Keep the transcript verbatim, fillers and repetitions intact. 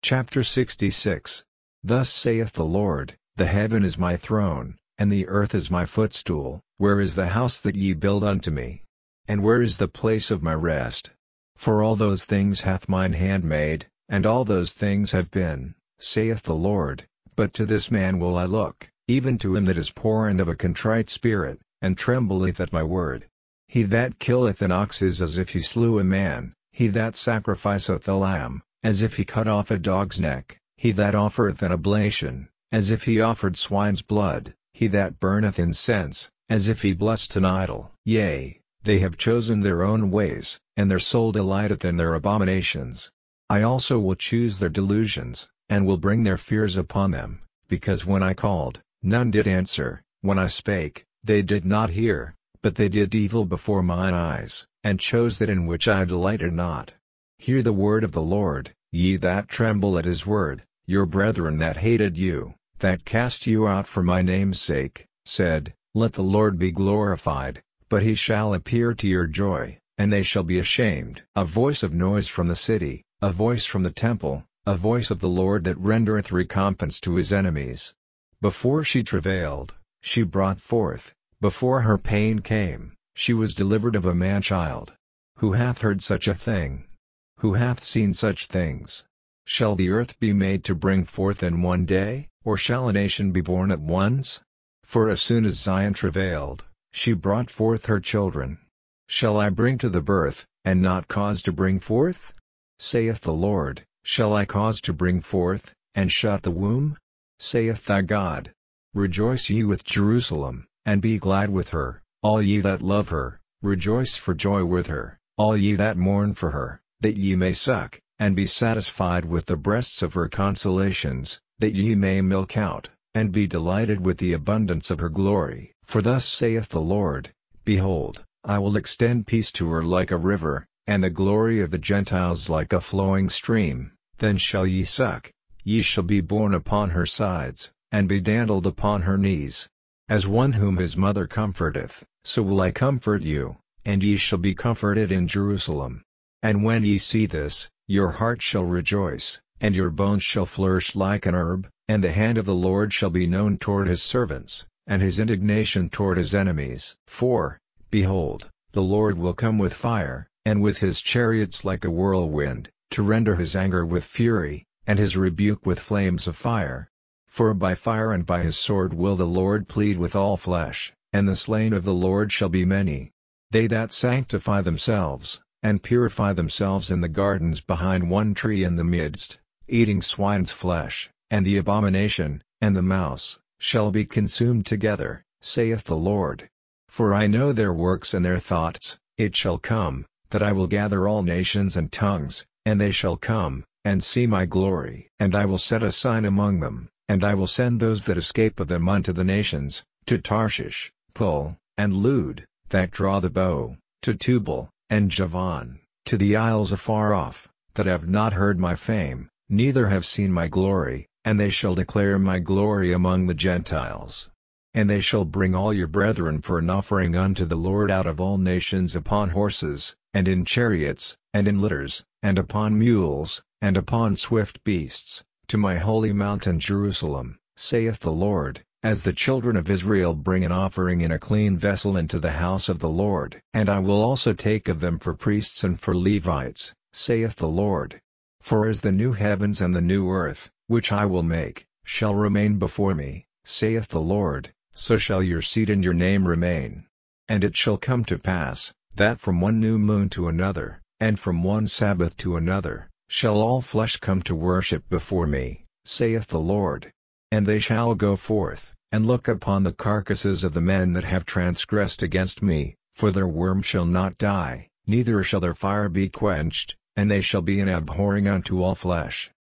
Chapter sixty-six. Thus saith the Lord, The heaven is my throne, and the earth is my footstool. Where is the house that ye build unto me? And where is the place of my rest? For all those things hath mine hand made, and all those things have been, saith the Lord. But to this man will I look, even to him that is poor and of a contrite spirit, and trembleth at my word. He that killeth an ox is as if he slew a man, he that sacrificeth a lamb, as if he cut off a dog's neck, he that offereth an oblation, as if he offered swine's blood, he that burneth incense, as if he blessed an idol. Yea, they have chosen their own ways, and their soul delighteth in their abominations. I also will choose their delusions, and will bring their fears upon them, because when I called, none did answer, when I spake, they did not hear, but they did evil before mine eyes, and chose that in which I delighted not. Hear the word of the Lord, ye that tremble at his word, your brethren that hated you, that cast you out for my name's sake, said, Let the Lord be glorified, but he shall appear to your joy, and they shall be ashamed. A voice of noise from the city, a voice from the temple, a voice of the Lord that rendereth recompense to his enemies. Before she travailed, she brought forth, before her pain came, she was delivered of a man-child. Who hath heard such a thing? Who hath seen such things? Shall the earth be made to bring forth in one day, or shall a nation be born at once? For as soon as Zion travailed, she brought forth her children. Shall I bring to the birth, and not cause to bring forth? Saith the Lord, Shall I cause to bring forth, and shut the womb? Saith thy God. Rejoice ye with Jerusalem, and be glad with her, all ye that love her, rejoice for joy with her, all ye that mourn for her, that ye may suck, and be satisfied with the breasts of her consolations, that ye may milk out, and be delighted with the abundance of her glory. For thus saith the Lord, Behold, I will extend peace to her like a river, and the glory of the Gentiles like a flowing stream. Then shall ye suck, ye shall be borne upon her sides, and be dandled upon her knees. As one whom his mother comforteth, so will I comfort you, and ye shall be comforted in Jerusalem. And when ye see this, your heart shall rejoice, and your bones shall flourish like an herb, and the hand of the Lord shall be known toward his servants, and his indignation toward his enemies. For, behold, the Lord will come with fire, and with his chariots like a whirlwind, to render his anger with fury, and his rebuke with flames of fire. For by fire and by his sword will the Lord plead with all flesh, and the slain of the Lord shall be many. They that sanctify themselves, and purify themselves in the gardens behind one tree in the midst, eating swine's flesh, and the abomination, and the mouse, shall be consumed together, saith the Lord. For I know their works and their thoughts. It shall come, that I will gather all nations and tongues, and they shall come, and see my glory. And I will set a sign among them, and I will send those that escape of them unto the nations, to Tarshish, Pul, and Lud, that draw the bow, to Tubal, and Javan, to the isles afar off, that have not heard my fame, neither have seen my glory, and they shall declare my glory among the Gentiles. And they shall bring all your brethren for an offering unto the Lord out of all nations upon horses, and in chariots, and in litters, and upon mules, and upon swift beasts, to my holy mountain Jerusalem, saith the Lord, as the children of Israel bring an offering in a clean vessel into the house of the Lord. And I will also take of them for priests and for Levites, saith the Lord. For as the new heavens and the new earth, which I will make, shall remain before me, saith the Lord, so shall your seed and your name remain. And it shall come to pass, that from one new moon to another, and from one Sabbath to another, shall all flesh come to worship before me, saith the Lord. And they shall go forth, and look upon the carcasses of the men that have transgressed against me, for their worm shall not die, neither shall their fire be quenched, and they shall be an abhorring unto all flesh.